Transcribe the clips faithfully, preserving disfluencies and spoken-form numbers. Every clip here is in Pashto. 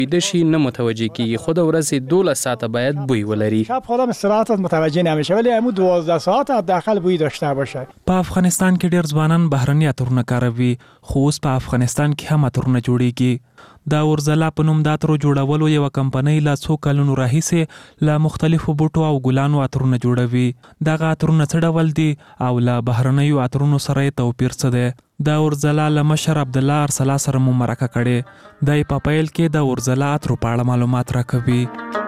د شي نه متوجه کیږي، خو د ورځې دولس ساعته باید بوی ولري. شب خودم استراحت متوجه نمیشه ولی همون دوازده ساعت حداقل بوی داشته باشه. په افغانستان کې ډیر ځوانان بهرني عطرونه کاروي، خو اوس په افغانستان کې هم عطرونه جوړیږي. د اورزلا په نوم د عطرو جوړولو یو کمپنۍ له څو کلونو راهیسې له مختلفو بوټو او ګلانو عطرونه جوړوي. دغه عطرونه څه ډول دي او له بهرنیو عطرونو سره یې توپیر څه دی؟ د اورزلا له مشر عبدالله ارسلا سره مو مرکه کړې. دی په پیل کې د اورزلا عطرو په اړه معلومات راکوي.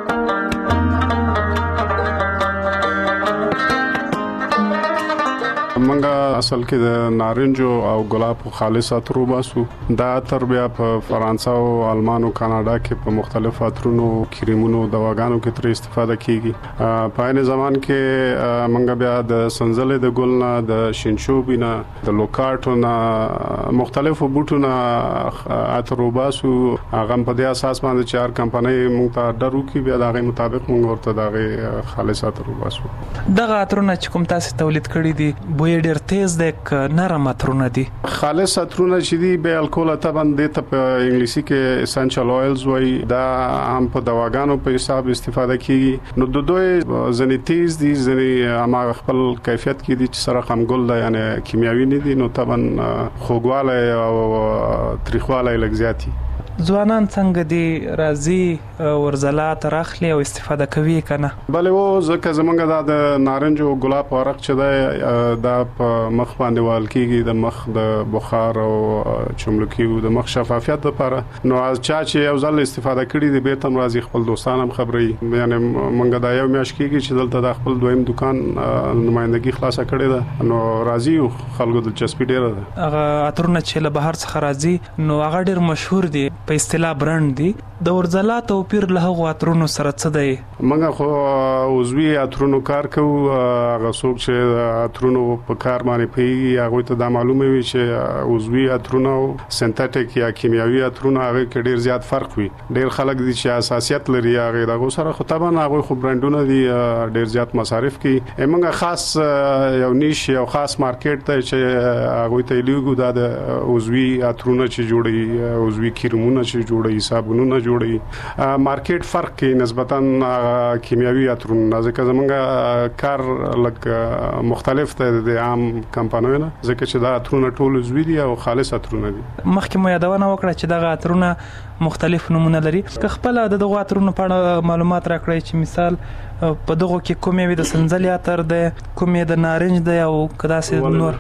منګه اصل کې د نارنج او ګلاب خالص عطر وباسو. دا عطر بیا په فرانسه او آلمان او کاناډا کې په مختلفو عطرونو، کریمونو، دواګانو کې تر استفاده کیږي. په عین زمان کې منګه بیا د سنځلې د ګل نه، د شینشوبي نه، د لوکارټو نه، مختلفو بوټو نه عطر وباسو. هغه په دې اساس باندې چې هر کمپنۍ موږ ته ډرو کې بیا دغه مطابق موږ ورته دغه خالص عطر وباسو. دغه عطرونه چې کوم تاسو تولید کړی دي بوی ډیر تیز دی که نرم عطرونه دي؟ خالص عطرونه چې دي به الکول طبعا د ته په انګلیسي کې اسنشل اویلز وای، دا هم په دواګانو په حساب استفاده کیږي. نو د دوی ځنې تیز دي، ځنې اما خپل کیفیت کې دي چې سره هم ګل دی، یعنی کیمیاوي نه دي. نو طبعا خوږوالی او تریخوالی لږ زیات دي. ځوانان څنګه دي راځي ورزلا تر اخلي او استفاده کوي کنه؟ بله و ځکه زمونږ دا د نارنج او ګلاب ورق چې دی دا په مخ باندې وال کیږي، د مخ د بخار او چملکي او د مخ شفافیت لپاره. نو از چا چې یو ځل استفاده کړي دی بیرته راځي خپل دوستان هم خبري. یعنی مونږ دا یو میاشت کېږي چې دلته د خپل دویم دکان نمائندګي خلاصه کړې ده، نو راځي او خلکو دلچسپي ډیره ده. هغه عطرونه چې له بهر څخه راځي نو هغه ډیر مشهور دي، په اصطلاح برند دي. د ورزلا توپیر له هغو عطرونو سره څه دی؟ موږ خو عضوي عطرونو کار کوو. هغه څوک چې عطرونو په کار باندې پیږي هغه ته دا معلومه وي چې عضوي عطرونه او سنتټیک یا کیمیاوي عطرونه هغه کې ډیر زیات فرق وي. ډیر خلک دي چې حساسیت لري هغه دغه سره، خو طبعا هغه خو برانډونه دي ډیر زیات مصارف کوي. موږ خاص یو نیش یو خاص مارکیټ ته چې هغه ته لیګو د عضوي عطرونه چې جوړي، عضوي کریمونه چې جوړي، صابونونه جوړي، مارکیټ فرق کې نسبتاً کیمیاوي عطرونه. ځکه زمونږ کار لکه مختلف دی د عام کمپنیو نه، ځکه چې دا عطرونه ټول عضوي دي او خالص عطرونه دي. مخکې مو یادونه وکړه چې دغه عطرونه مختلف نمونه لري. که خپل د دغه عطرونو په اړه معلومات راکړئ چې مثال په دغه کې کوم یو د سنځلې عطر دی، کوم یو د نارنج دی او کداسې نور؟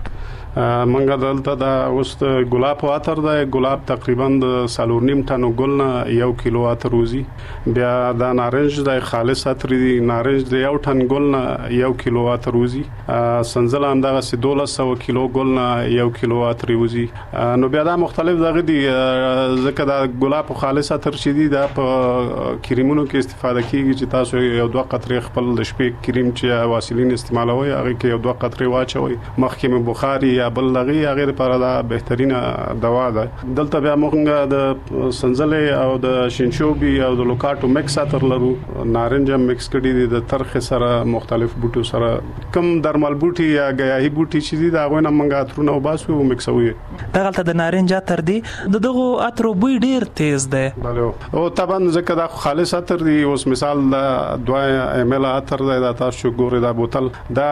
منګه دلته دا اوس د ګلاب عطر دی. ګلاب تقریبا د څلور نیم ټنو ګل نه یو کیلو عطر وزي. بیا دا نارنج دی خالص عطر دی، نارنج د یو ټن ګل نه یو کیلو عطر وزي. سنځله هم دغه سه دولس سوه کیلو ګل نه یو کیلو عطر وزي. نو بیا دا مختلف دغه دي، ځکه دا ګلاب خالص عطر چې دی دا په کریمونو کې استفاده کیږي چې تاسو یو دوه قطرې خپل د شپې کریم چې واسلین استعمالوي هغه کې یو دوه قطرې واچوي، مخکې مې بخاري بل لغي هغه لپاره دا بهترینه دوا ده. دلته بیا موږ د سنځلې او د شینشوبي او د لوکاټو مکس عطر لرو. نارنج مکس کړي دي د ترخ سره، مختلف بوټو سره. کم درمل بوټي یا غیاهي بوټي چې دي دا غوښنه موږ عطرونه وباسو او مکسوي. دغه د نارنج عطر دی د دغه عطر بوی ډیر تیز دی. بله او طبعا ځکه دا خالص عطر دی. اوس مثال دوه ایم ال عطر دی، دا تاسو ګورئ دا بوتل، دا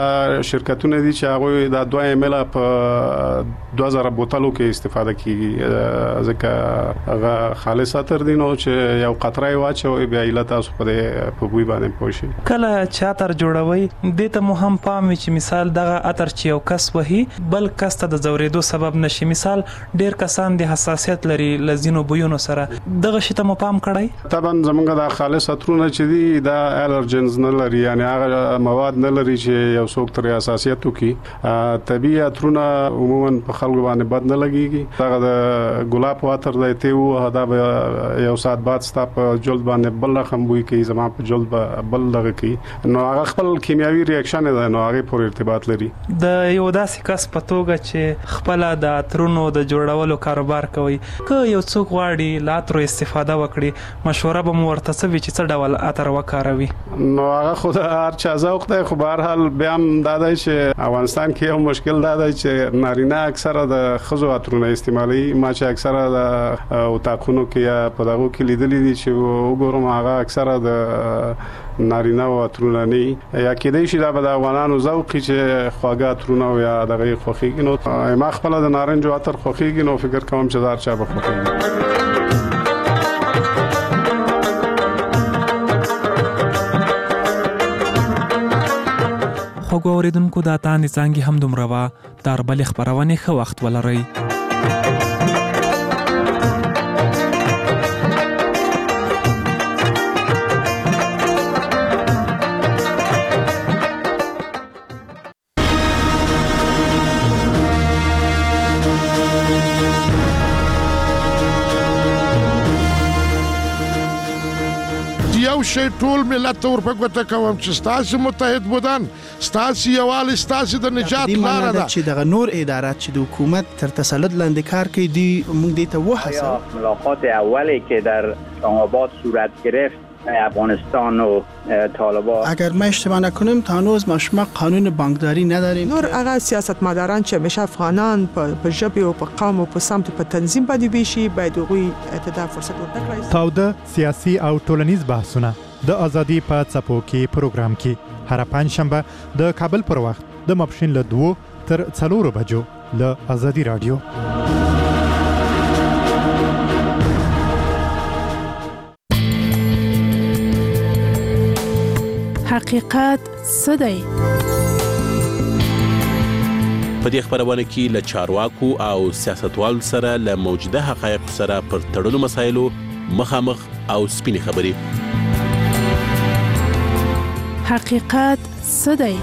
شرکتونه دي چې هغه دا دوه ایم ال په دوه زره بوتلو کې استفاده کیږي، ځکه هغه خالص عطر دی. نو چې یو قطره واچوي بیا ایله تاسو په په بوی باندې پوه شئ. کله چې عطر جوړوي دې ته مو هم پام وي چې مثال دغه عطر چې یو کس وهي بل کس ته د ځورېدو سبب نشي. مثال ډیر کسان د حساسیت لري لزینو بویونو سره، دغه شی ته مو پام کړئ؟ طبعا زمونږ د خالص عطرونه چې دي دا الرجنز نه لري، یعنی هغه مواد نه لري چې یو څوک تر حساسیت وکړي. طبيعي عطرونه عموما په خلکو باندې بد نه لګيږي. دا د ګلاب عطر دی ته و دا یو ساعت بعد ستا په جلد باندې بل رقم بوی کوي، زما په جلد به بل دغه کوي. نو هغه خپل کیمیاوي ریاکشن دی، نو هغه پورې ارتباط لري. د یو داسې کس په توګه چې خپل د عطرونو د جوړولو کاروبار کوي، که یو څوک غواړي له عطرو استفاده وکړي مشوره به مو ورته څه وي چې څه ډول عطر وکاروي؟ نو هغه خو د هر چا ذوق دی، خو به هر حال بیا هم دا دی چې افغانستان کې یو مشکل دا دی چې نارینه اکثره د خزو عطرونه استعمالي. ما چې اکثره د اتاقونو کې یا په دغه کې لیدلې دي چې وګورم هغه اکثره د نارینه عطرونه نه یا کېدای شي دا به د افغانانو ذوق چې خواږه عطرونه یا دغه خوخيږي. نو ما خپل د نارنج عطر خوخيږي نو فکر کوم چې دار چا به خوخيږي. خوږو اوریدونکو دا تاند څنګه هم دومره وا تر بل خبرونه خو وخت ولرئ. یو شی ټول ملت ته ورپګوته کوم چې ستاسو متحد بودن ستاسو یووالي ستاسو د نجات لاره ده چې دغه نور ادارات چې د حکومت تر تسلط لاندې کار کوي دی موږ دې ته وحسه. ملاقات اولی که در اسلام‌آباد صورت گرفت افغانستان و طالبان، اگر ما اشتباه نکنیم تا هنوز ما شما قانون بانکداری نداریم. نور هغه سیاستمداران چې همیشه افغانان په ژبه او په قوم او په سمت په تنظیم باندې ویشي باید هغوی ته فرصت ورکړي. تاوده سیاسي او ټولنیز بحثونه د ازادي په څپو کې پروګرام کې هر پنځشنبه د کابل پر وخت د ماپښین له دوه تر څلورو بجو له ازادي رادیو. حقیقت څه دی؟ په دې خبرونه کې له چارواکو او سیاستوالو سره له موجوده حقایق سره پر تړلو مسایلو مخامخ او سپینې خبرې. حقیقت څه دی؟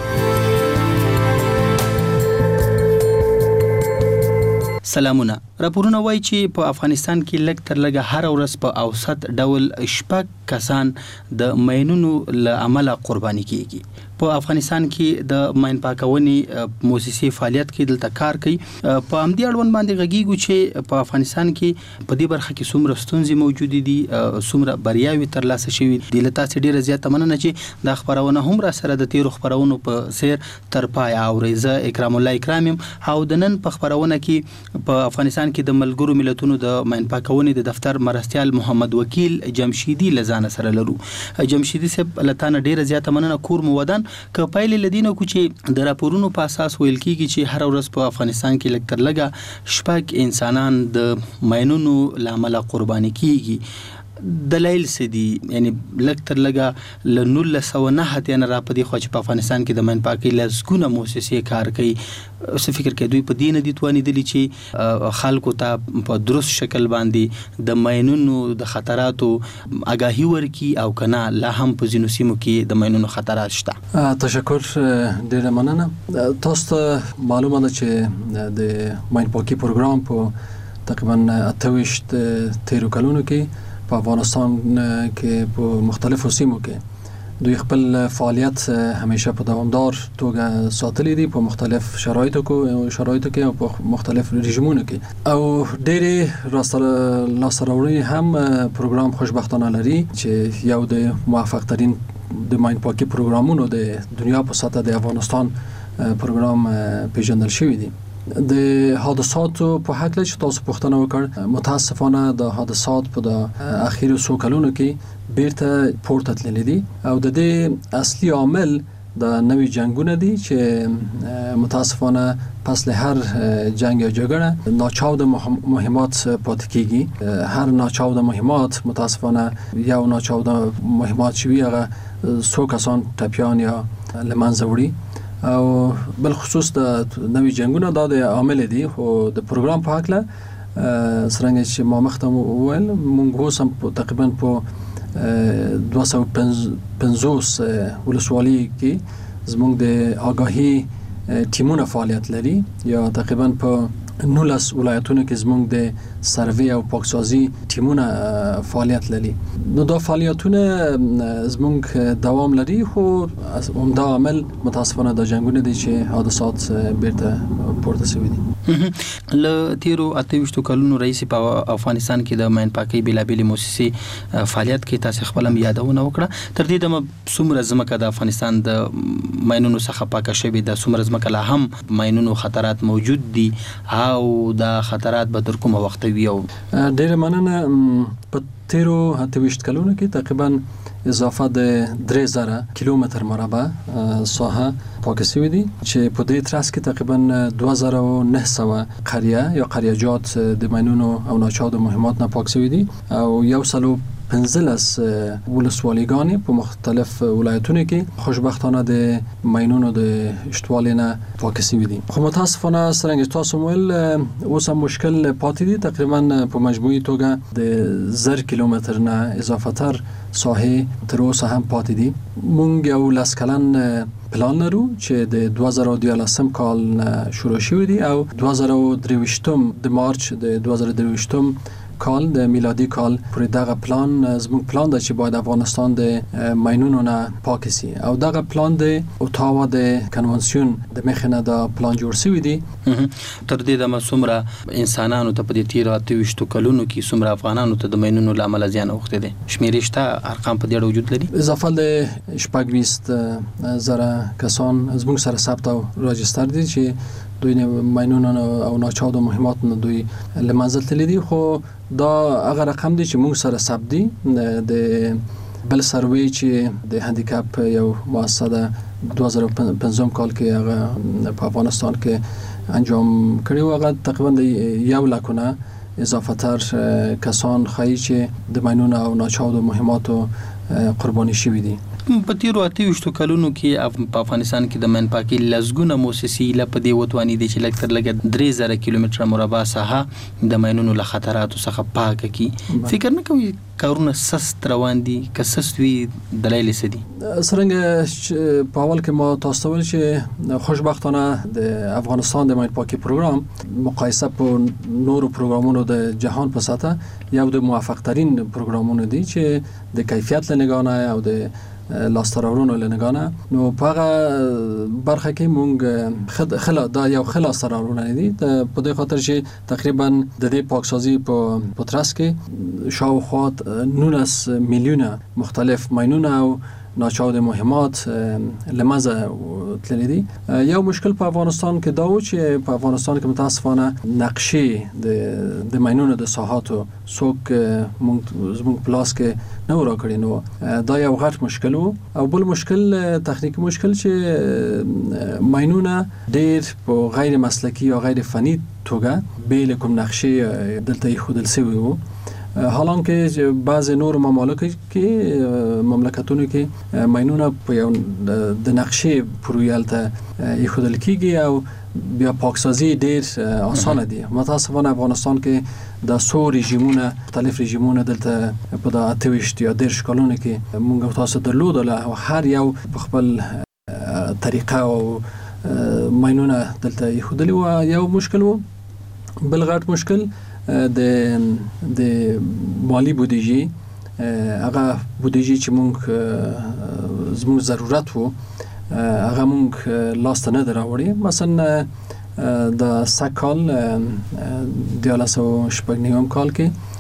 سلامونه. راپورونه وایي چې په افغانستان کې لږ تر لږه هر ورځ په اوسط ډول شپږ کسان د ماینونو له امله قرباني کیږي. په افغانستان کې د ماین پاکونې مؤسسې فعالیت کوي، دلته کار کوي. په همدې اړوند باندې غږیږو چې په افغانستان کې په دې برخه کې څومره ستونزې موجودې دي، څومره بریاوې ترلاسه شوي دي. له تاسو ډیره زیاته مننه چې دا خبرونه هم را سره د تیرو خبرونو په سیر تر پای اورئ. زه اکرام الله اکرام یم او د نن په خبرونه کې په افغانستان کې د ملګرو ملتونو د ماین پاکونې د دفتر مرستیال محمد وکیل جمشیدی لزان سره لرو. جمشیدی صاحب لتان ډیره زیاته مننه. کور مو ودان که پایل لدینو کو چې د راپورونو په اساس ویل کیږي چې هر ورځ په افغانستان کې لږ تر لږه شپږ انسانان د ماینونو لامل قرباني کیږي. دلایل څه دي؟ یعنی لږ تر لږه ل نولس سوه نه اتیا نه را پدې خو چې په افغانستان کې د ماین پاکۍ لسګونه مؤسسې کار کوي. څه فکر کوي دوی په دې نه دي توانېدلي چې خلکو ته په درست شکل باندې د ماینونو د خطراتو آگاهي ورکړي او کنه لا هم په ځینو سیمو کې د ماینونو خطرات شته؟ تشکر، ډیره مننه. تاسو ته معلومه ده چې د ماین پاکۍ پروګرام په تقریبا اته ویشت تیرو کلونو کې په افغانستان کې په مختلفو سیمو کې دوی خپل فعالیت همیشه په دوامدار توګه ساتلي دي په مختلف شرایطو کې شرایطو کې او په مختلف رژیمونو کې او ډېرې لاسته راوړنې هم پروګرام خوشبختانه لري چې یو د موفق ترین د ماین پاکۍ پروګرامونو د دنیا په سطح د افغانستان پروګرام پیژندل شوی دی. د حادثاتو په حق له چې تاسو پوښتنه وکړ، متاسفانه د حادثات په د اخیرو څو کلونو کې بیرته پورته تللی دي او د دې اصلي عامل د نوې جنگونه دي چې متاسفانه پس له هر جنگ یا جګړه ناچاوده مهمات پاتې کیږي. هر ناچاوده مهمات متاسفانه یو ناچاوده مهمات شوی هغه څو کسان ټپیان یا له منځه وړي او بل خصوص د نوې جنگونه دا د عامل دي. خو د پروګرام په حق له څنګه چې ما مخته وویل موږ اوس هم تقریبا په دوه سوه پنځوس ولسوالۍ کې زموږ د آگاهي ټیمونه فعالیت لري یا تقریبا په نولس ولایتونو کې زموږ د سروې او پاکسازي ټیمونه فعالیت لري. نو دا فعالیتونه زموږ دوام لري خو همدا عامل متاسفانه د جنگونه دي چې حادثات بیرته پورته شوي دي. ل تیرو اتهشتو کلونو رئیس په افغانستان کې د ماین پاکي بلابل مؤسسې فعالیت کې تاسو خپل یادونه وکړه. تر دې د څومره ځمکه د افغانستان د ماینونو څخه پاکه شوې د څومره ځمکه لا هم ماینونو خطرات موجود دي او د خطرات به تر کومه وخت وي؟ او ډېر مننه. په تیرو اتهشت کلونو کې تقریبا اضافه د درې زره کیلومتر مربع ساحه پاک شوی دي چې په دې ترڅ کې تقریبا دوه زره و نه سوه قریه یا قریه‌جات د ماینونو او ناچاد مهمات نه پاک شوی دي او یو سلو پنځلس ولسوالیګانې په مختلف ولایتونو کې خوشبختانه د ماینونو د اشتوالي نه پاک شوی دي. خو متاسفانه څنګه تاسو ول اوس هم مشکل پاتې دي. تقریبا په مجموعي توګه د زر کیلومتر نه اضافه تر ساحه تر اوسه هم پاتې دي. مونږ یو لاس کلن پلان لرو چې د دوه زره و دیارلسم کال شروع شوی دي او دوه زره و درویشتم د مارچ د دوه زره و درویشتم کال د میلادي کال پر دغه پلان زموږ پلان د چې باید افغانستان د ماینونو نه پاک شي او دغه پلان د اوتاوا د کنونسیون د مخنه د پلان جوړ شوی دی. تر دې د مسومره انسانانو ته په دې تیر اتهشت کلونو کې سومره افغانانو ته د ماینونو لامل زیان اوخته دي. شمیرشته ارقام په دې وجود لري. اضافه له شپږ بیست زره کسان زموږ سره ثبت او راجستر دي چې دوی ماینونو او ناچاد و مهمات نه دوی لمنزل تللی دي. خو دا هغه رقم دی چې موږ سره ثبت دي. د بل سروي چې د هندیکاپ یو مؤسسه د دوه زره و پنځم کال کې هغه په افغانستان کې انجام کړی و هغه تقریبا د یو لکونه اضافه تر کسان خایي چې د ماینونو او ناچاد و مهماتو قرباني شوي دي. په تیرو اتهشت کلونو کې په افغانستان کې د ماین پاکي لزګونه مؤسسې لا په دې وتوانی دي چې لکتر لګ درې زره کیلومتر مربع ساحه د ماینونو له خطراتو څخه پاکه کی. فکر نه کوي کارونه سست روان دي که سست وي دلایل څه دي؟ څنګه په اول کې ما تاسو ول چې خوشبختانه د افغانستان د ماین پاکي پروګرام مقایسه په نورو پروګرامونو د جهان په سطح یو د موفق ترین پروګرامونو دي چې د کیفیت له نگاه او د لاستراورونو لنگانه نو په هغه برخه کې مونږ خد خلا دا یو خلا سراورونه دي په دې خاطر چې تقریبا د دې پاکسازي په پوترس کې شاوخوات نونس میلیونه مختلف ماینونه او ناچاد مهمات لمزه تللی دي. یو مشکل په افغانستان کې دا و چې په افغانستان کې متاسفانه نقشې د د ماینونو د ساحاتو څوک مونږ زموږ پلاس کې نه راکړي. نو دا یو غټ مشکل و او بل مشکل تخنیکی مشکل چې ماینونه ډېر په غیر مسلکی یا غیر فني توګه بیل کوم نقشې دلته خودل سوی وو. حالانکه بعض نور ممالک کې مملکتونو کې ماینونه په یو د نقشې پرویل ته خودل کیږي او بیا پاکسازی ډیر آسان دي. متاسفانه افغانستان کې د سو رژیمونه مختلف رژیمونه دلته په د اتهشت یا ډیر کلونو کې مونږ تاسو درلودل او هر یو په خپل طریقه او ماینونه دلته خودلی و یو مشکل و. بل غټ مشکل د د مالی بودیجه هغه بودیجه چې مونږ زموږ ضرورت وو هغه مونږ لاس ته نه دراوړي. مثلا د سکال دیالس او شپږ نیوم کال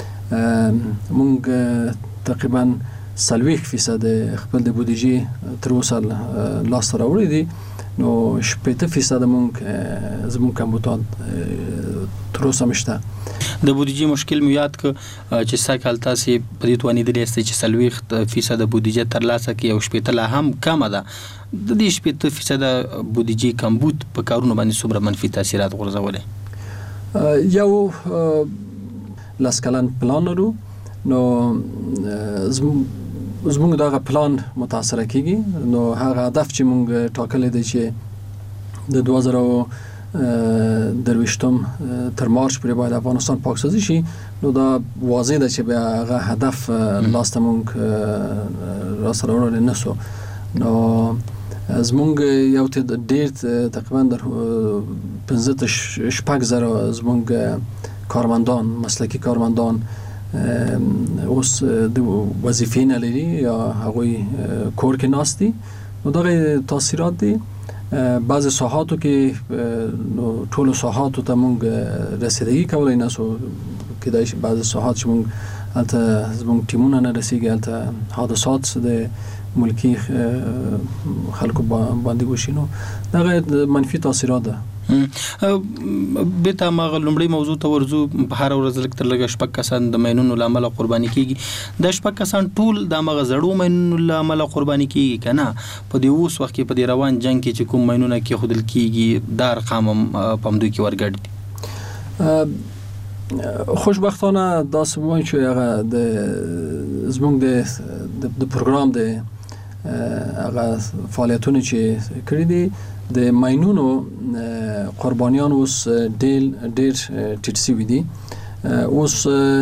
کې مونږ تقریبا سلویخ فیصد خپل د بودیجه تر اوسه لاس ته راوړي دي. نو شپږ فیصد مونږ زموږ کمبودان تر اوسه مشته. د بودیجه مشکل مو یاد ک چې سکال تاسو په دې توانی درې است چې سلويخ فیصد بودیجه ترلاسه کی او شپږ لا هم کم ده. د دې شپږ فیصد بودیجه کمبود په کارونو باندې څومره منفي تاثیرات غورځولې؟ یو لاس کلن پلان لرو. نو زموږ دغه پلان متاثر کیږي. نو هغه هدف چې موږ ټاکل دي چې د دوه زره درویشتم تر مارچ پورې باید افغانستان پاکسازی شي. نو دا واضح ده چې بیا هغه هدف لاسته مونږ را سره ورول نه سو. نو زمونږ یو ډېر تقریبا در پنځه تا شپږ زره زمونږ کارمندان مسلکی کارمندان اوس د وظیفې نه لري یا هغوی کور کې ناست دي. نو دغه تاثیرات دي بعض ساحاتو کې نو ټول ساحاتو ته مونږ رسیدګي کولای نه سو کېدای شي بعض ساحات چې مونږ البته زموږ ټیمونه نه رسیږي البته حادثات د ملکی خلکو باندې وشي نو دغه منفي تاثیرات ده. به تا ما لومړی موضوع ته ورزو په هر ورځ لکه تر لږه شپږ کسان د مینونو لامل قرباني کیږي د شپږ کسان ټول د مغه زړو مینونو لامل قرباني کیږي کنه په دې اوس وخت کې په دې روان جنگ کې چې کوم مینونه کې خودل کیږي دار قامم پمدو کې ورګړ دي. خوشبختانه دا سمون چې هغه د زموږ د د پروګرام د هغه فعالیتونه چې کړی دي د ماینونو قربانیان اوس ډېر ډېر ټیټ شوي دي. اوس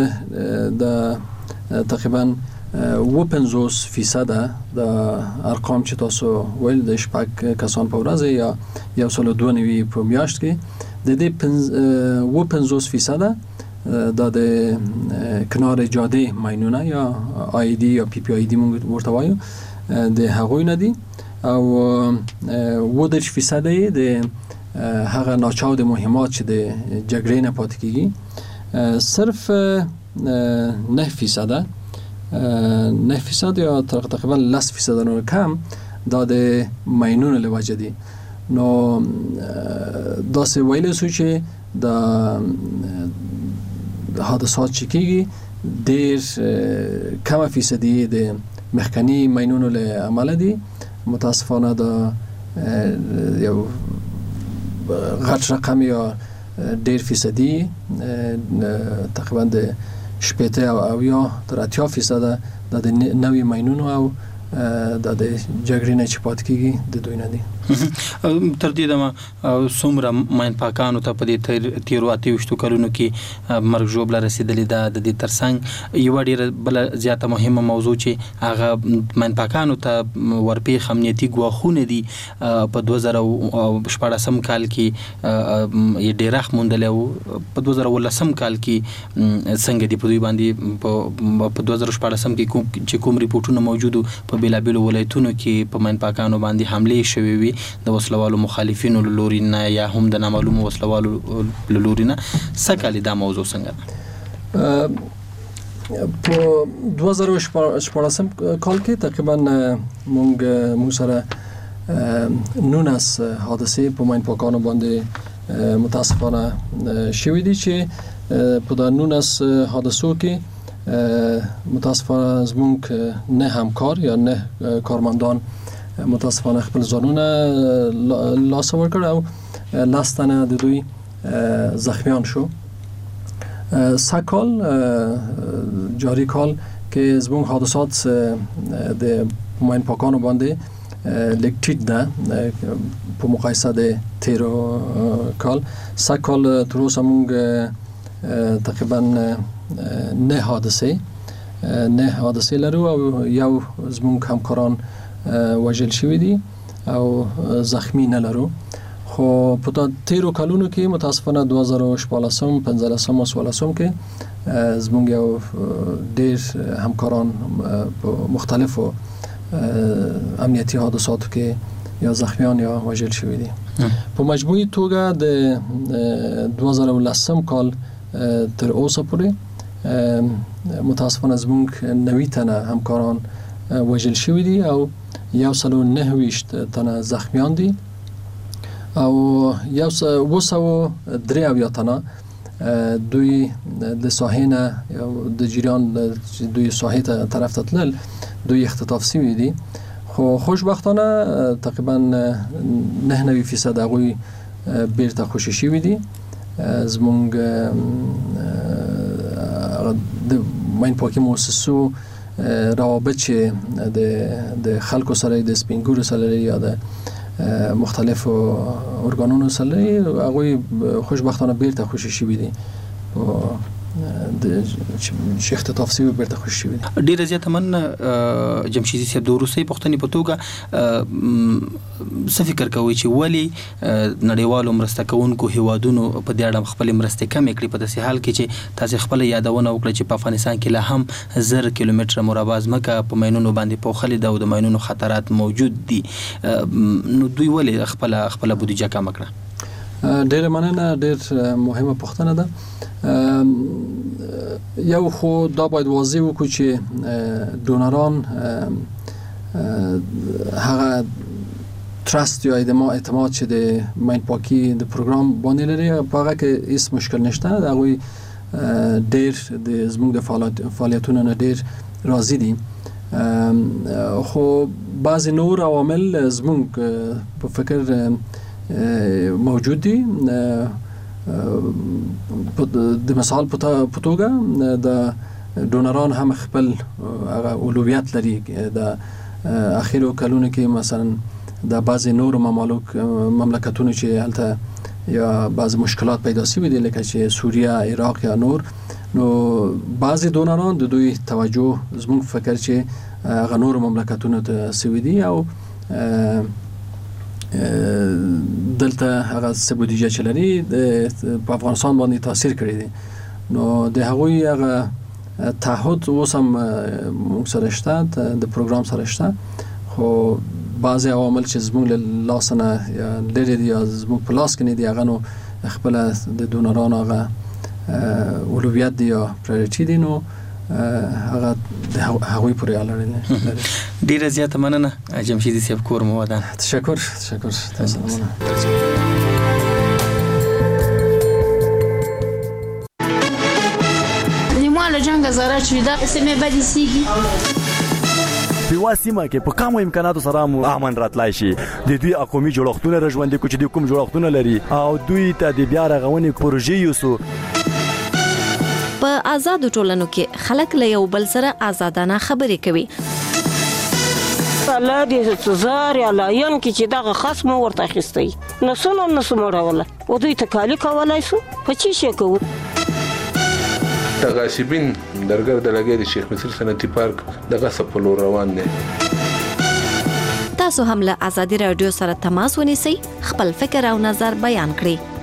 د تقریبا اوه پنځوس فیصده د ارقام چې تاسو ویل د شپږ کسان په ورځ یا یو سل دوه نوي په میاشت کې د دې اوه پنځوس فیصده دا د کنار جاده ماینونه یا آی دی یا پی پی آی دی مونږ ورته وایو د هغوی نه دي او و درش فیصده د هغه ناچاود مهمات چې د جګړې نه پاتې کیږي صرف نه فیصده نه فیصد یا تقریبا لس فیصد نور کم دا د ماینونو له وجه دي. نو دا څه ویل سو چې د حادثات چې کیږي ډېر کم فیصدي د مخکنی ماینونو له عمل دي. متاسفانه دا یو غټ رقم یا ډېر فیصدي تقریبا د شپېته او یا تر اتیا فیصده د نوې ماینونو او د جګړې نه چې پاتې کیږي د دوی نه دي. تر دې دمه څومره ماین پاکانو ته په دې تیرو اته ویشتو کلونو کې مرګ ژوبله رسېدلې ده. د دې ترڅنګ یوه ډېره بله زیاته مهمه موضوع چې هغه ماین پاکانو ته ورپېښ امنیتي ګواښونه دي. په دوه زره شپاړسم کال کې یې ډېرخ موندلی و. په دوه زره اوولسم کال کې څنګه دي په دوی باندې په دوه زره شپاړسم کې چې کوم ریپورټونه موجود په بیلابیلو ولایتونو کې په ماین پاکانو باندې حملې شوې وي د وسلوالو مخالفینو له لوري نه یا هم د نامعلومو وسلوالو له لوري نه. څه کال دا موضوع څنګه ده؟ په دوه زره شپاړسم کال کې تقریبا مونږ مونږ سره نونس حادثې په ماین پاکانو باندې متاسفانه شوي دي چې په دا نونس حادثو کې متاسفانه زمونږ نه همکار یا نه کارمندان متاسفانه خپل ځانونه لاس ورکړ او لس تنه د دوی زخمیان شو. سکال جاری کال که زمونږ حادثات د ماین پاکانو باندې لیک ټیټ ده په مقایسه د تیرو کال. سکال تر اوسه مونږ تقریبا نه حادثه نه حادثه لرو او یو زمونږ همکاران وژل شوي دي او زخمی نه لرو. خو په تا تیرو کلونو کې متاسفانه دوه زره شپاړسم پنځلسم او سوالسم کې زمونږ یو ډېر همکاران په مختلفو امنیتي حادثاتو کې یا زخمیان یا وژل شوي دي. په مجموعي توګه د دوه زره ولسم کال تر اوسه پورې متاسفانه زمونږ نوي تنه همکاران وژل شوي دي او یو سل و نه ویشت تنه زخمیان دي او یو اوه سوه درې اویا تنه دوی د ساحې نه یا د جریان دوی ساحې ته طرف ته تلل دوی اختطاف شوي دي. خو خوشبختانه تقریبا نه نوي فیصد هغوی بیرته خوشي شوي دي. زمونږ د ماین پاکي مؤسسو روابط چې د د خلکو سره د سپینګورو سره یا د مختلفو ارګانونو سره هغوی خوشبختانه بیرته خوشي شوي دي په د چې اختطاف شوي بیرته خوشي شوي دي. ډېره زیاته مننه جمشیدي صاحب. د وروستۍ پوښتنې په توګه څه فکر کوئ چې ولې نړیوالو مرسته کوونکو هیوادونو په دې اړه خپلې مرستې کمې کړي په داسې حال کې چې تاسې خپله یادونه وکړه چې په افغانستان کې لا هم زر کیلومتره مربع ځمکه په ماینونو باندې پوښلې ده او د ماینونو خطرات موجود دي، نو دوی ولې خپله خپله بودیجه کمه کړه؟ ډېره مننه، ډېر مهمه پوښتنه ده. یو خو دا باید واضح وکړو چې ډونران هغه ترست یا اعتماد چې د ماین پاکی د پروګرام باندې لري په هغه کې هیڅ مشکل نشته. د هغوی ډېر د زموږ د فعالیتونو نه ډېر راضي دي، خو بعضې نور عوامل زموږ په فکر موجود دي. د مثال په توګه د ډونران هم خپل هغه اولویت لري. د اخیرو کلونو کې مثلا د بعضې نورو ممالک مملکتونو چې هلته یا بعضې مشکلات پیدا شوي دي لکه چې سوریه، عراق یا نور، نو بعضې ډونران د دوی توجه زموږ فکر چې هغه نورو مملکتونو ته شوي دي او دلته هغه څه بودیجه چې لري په افغانستان باندې تاثیر کړی دی. نو د هغوی هغه تعهد اوس هم موږ سره شته، د پروګرام سره شته، خو بعضې عوامل چې زموږ له لاسه نه یا لرې دي یا زموږ په لاس کې نه دي هغه نو خپله د ډونرانو هغه اولویت دی یا پرایورټي دی، نو هغه د هغوی پورې اړه لري. ډېره زیاته مننه جمشیدي صاحب، کور مو ودان. تشکر تشکر تاسو مننه. لیمواله جنګ زاره چې دا سمې بدې سیږي په وا سیمه کې په کومو امکاناتو سره مو امن راتلای شي. د دوی اقومي جوړښتونه رژوندي کو چې د کوم جوړښتونه لري او دوی ته د بیا رغونې پروژې یوسو. په آزادو ټولنو کې خلک له یو بل سره آزادانه خبرې کوي. الله دې زار یا لاین کې چې دغه خصم ورته اخیستی نو سونه نو سموروله او دوی تکالی کولای سو په چی شي کوو. تغاسبین درګر د لګې د شیخ مصر صنعتي پارک دغه سپلو روان دي. تاسو هم له آزادي رادیو سره تماس ونیسئ، خپل فکر او نظر بیان کړئ.